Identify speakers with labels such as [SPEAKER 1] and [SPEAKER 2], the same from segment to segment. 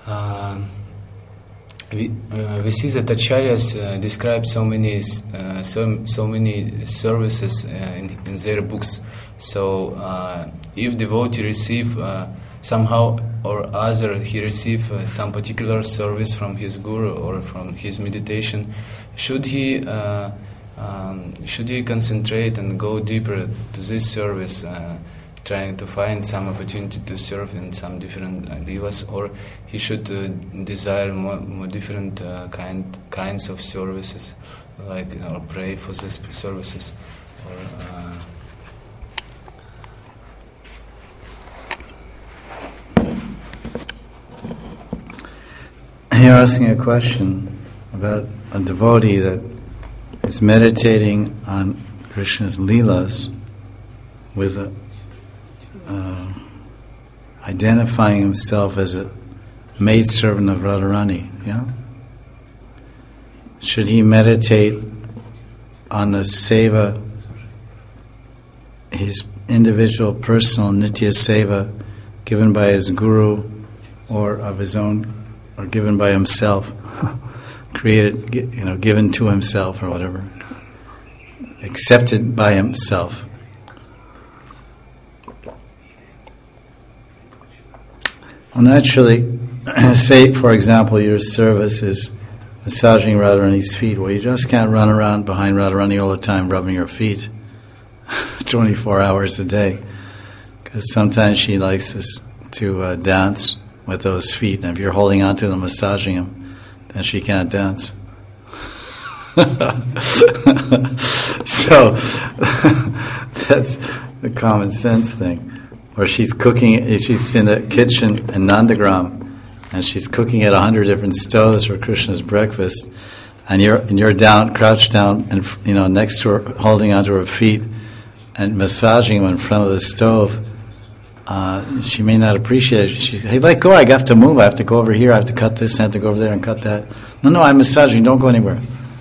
[SPEAKER 1] We see that acharyas describe so many services in their books. So if devotee receive somehow or other, he receive some particular service from his guru or from his meditation, should he concentrate and go deeper to this service, trying to find some opportunity to serve in some different divas, or he should desire more different kinds of services, like or pray for these services, or
[SPEAKER 2] You're asking a question about a devotee that is meditating on Krishna's Leelas with identifying himself as a maidservant of Radharani, yeah? Should he meditate on the seva, his individual personal nitya seva given by his guru or of his own, or given by himself, created, given to himself or whatever, accepted by himself? Well, naturally, say, for example, your service is massaging Radharani's feet. Well, you just can't run around behind Radharani all the time rubbing her feet 24 hours a day, because sometimes she likes to dance with those feet, and if you're holding on to them, massaging them, then she can't dance. So that's the common sense thing. Or she's cooking, she's in the kitchen in Nandagram, and she's cooking at 100 different stoves for Krishna's breakfast, and you're down, crouched down, and next to her, holding onto her feet and massaging them in front of the stove. She may not appreciate it. She says, "Hey, let go! I have to move. I have to go over here. I have to cut this. I have to go over there and cut that." No, I'm massaging. Don't go anywhere.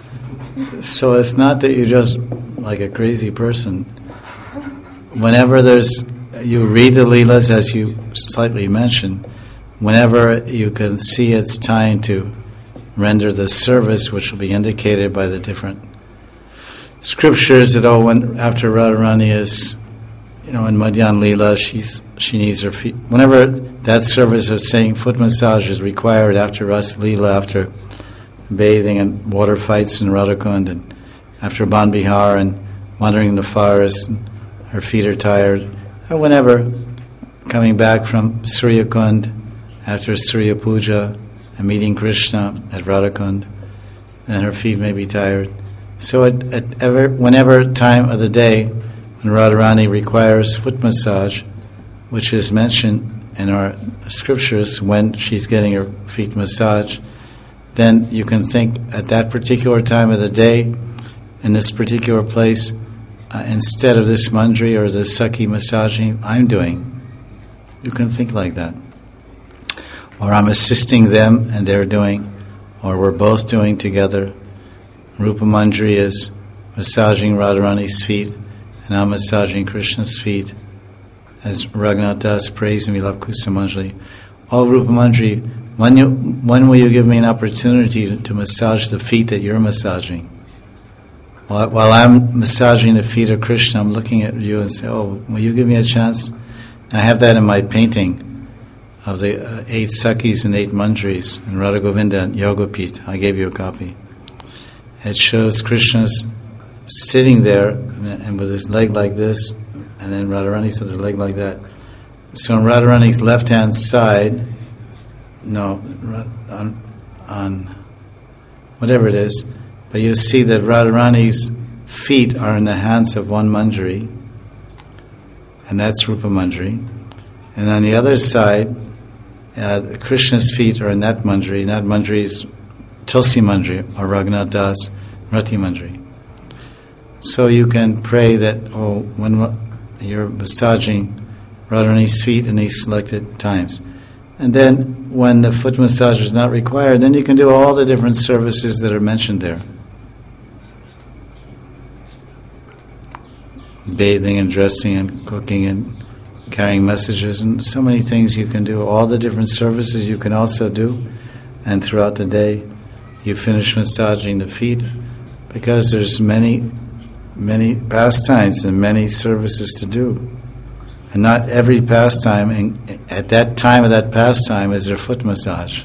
[SPEAKER 2] So it's not that you're just like a crazy person. Whenever you read the Leelas, as you slightly mentioned, whenever you can see it's time to render the service, which will be indicated by the different scriptures, that after Radharani is, in Madhyan Leela, she needs her feet. Whenever that service of saying foot massage is required after Ras Leela, after bathing and water fights in Radhakund, and after Ban Bihar and wandering in the forest, and her feet are tired, or whenever coming back from Surya Kund after Surya Puja and meeting Krishna at Radhakund, and her feet may be tired. So whenever time of the day when Radharani requires foot massage, which is mentioned in our scriptures when she's getting her feet massaged, then you can think at that particular time of the day, in this particular place, instead of this mandri or this Sakhi massaging I'm doing, you can think like that. Or I'm assisting them and they're doing, or we're both doing together. Rupa Mandri is massaging Radharani's feet, and I'm massaging Krishna's feet. As Raghunath Das prays in Vilap Kusumanjali, "Oh Rupa Mandri, when will you give me an opportunity to massage the feet that you're massaging? While I'm massaging the feet of Krishna, I'm looking at you and say, oh, will you give me a chance?" I have that in my painting of the 8 Sakhis and 8 Mandris in Radha Govinda and Yogapith. I gave you a copy. It shows Krishna's sitting there and with his leg like this, and then Radharani's with her leg like that. So on Radharani's left-hand side, on whatever it is, but you see that Radharani's feet are in the hands of one Mandri, and that's Rupa Mandri. And on the other side, Krishna's feet are in that Mandri, and that Mandri is Tulsi Mandri, or Raghunath Das Rati Mandri. So you can pray that, when you're massaging Radharani's feet in these selected times. And then when the foot massage is not required, then you can do all the different services that are mentioned there. Bathing and dressing and cooking and carrying messages, and so many things you can do. All the different services you can also do, and throughout the day you finish massaging the feet, because there's many pastimes and many services to do. And not every pastime, and at that time of that pastime, is there foot massage.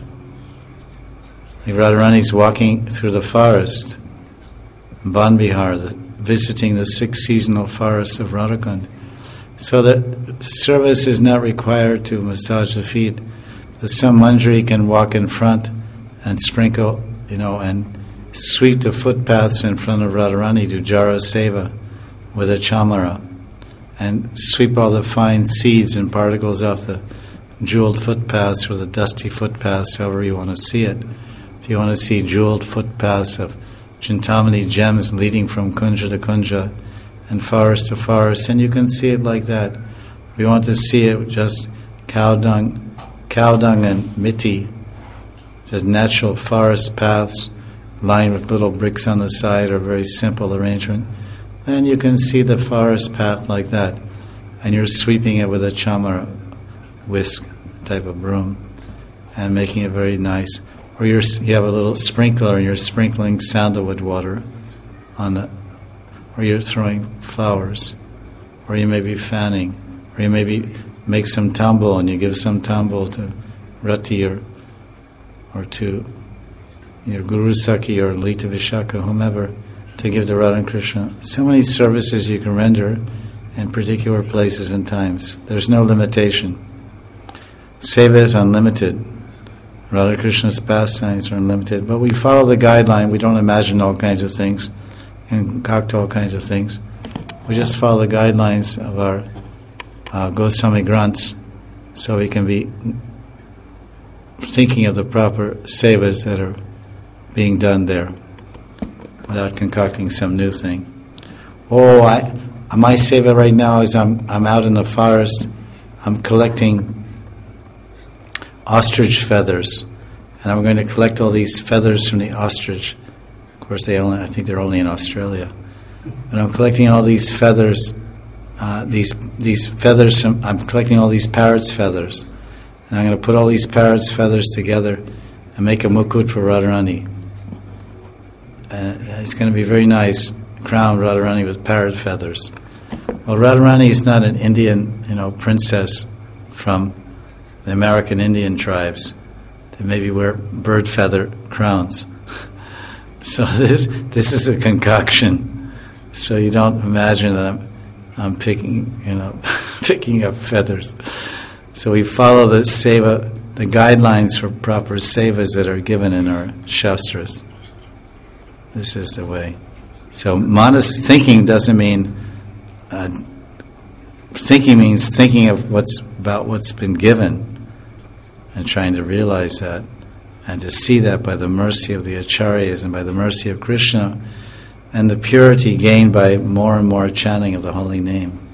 [SPEAKER 2] Like Radharani's walking through the forest, Ban Bihar, visiting the 6 seasonal forests of Radhakund. So that service is not required to massage the feet. But some manjari can walk in front and sprinkle, and sweep the footpaths in front of Radharani, do Jara Seva with a chamara, and sweep all the fine seeds and particles off the jeweled footpaths or the dusty footpaths, however you want to see it. If you want to see jeweled footpaths of Chintamani gems leading from kunja to kunja and forest to forest, and you can see it like that. If you want to see it with just cow dung and miti, just natural forest paths lined with little bricks on the side, or very simple arrangement, then you can see the forest path like that, and you're sweeping it with a chamara whisk type of broom and making it very nice. Or you have a little sprinkler and you're sprinkling sandalwood water on it, or you're throwing flowers, or you may be fanning, or you maybe make some tambul and you give some tambul to Rati or to your Guru Saki or Lita Vishaka, whomever, to give to Radha and Krishna. So many services you can render in particular places and times. There's no limitation. Seva is unlimited. Radha Krishna's pastimes are unlimited. But we follow the guideline. We don't imagine all kinds of things and concoct all kinds of things. We just follow the guidelines of our Goswami Granths, so we can be thinking of the proper sevas that are being done there without concocting some new thing. My seva right now is I'm out in the forest. I'm collecting ostrich feathers, and I'm going to collect all these feathers from the ostrich. Of course, I think they're only in Australia. But I'm collecting all these feathers. These feathers. I'm collecting all these parrots' feathers, and I'm going to put all these parrots' feathers together and make a mukut for Radharani. It's going to be very nice. Crown Radharani with parrot feathers. Well, Radharani is not an Indian, princess from the American Indian tribes. They maybe wear bird feather crowns. So this is a concoction. So you don't imagine that I'm picking picking up feathers. So we follow the seva, the guidelines for proper sevas that are given in our shastras. This is the way. So manas thinking doesn't mean thinking means thinking of what's been given and trying to realize that and to see that by the mercy of the acharyas and by the mercy of Krishna and the purity gained by more and more chanting of the holy name.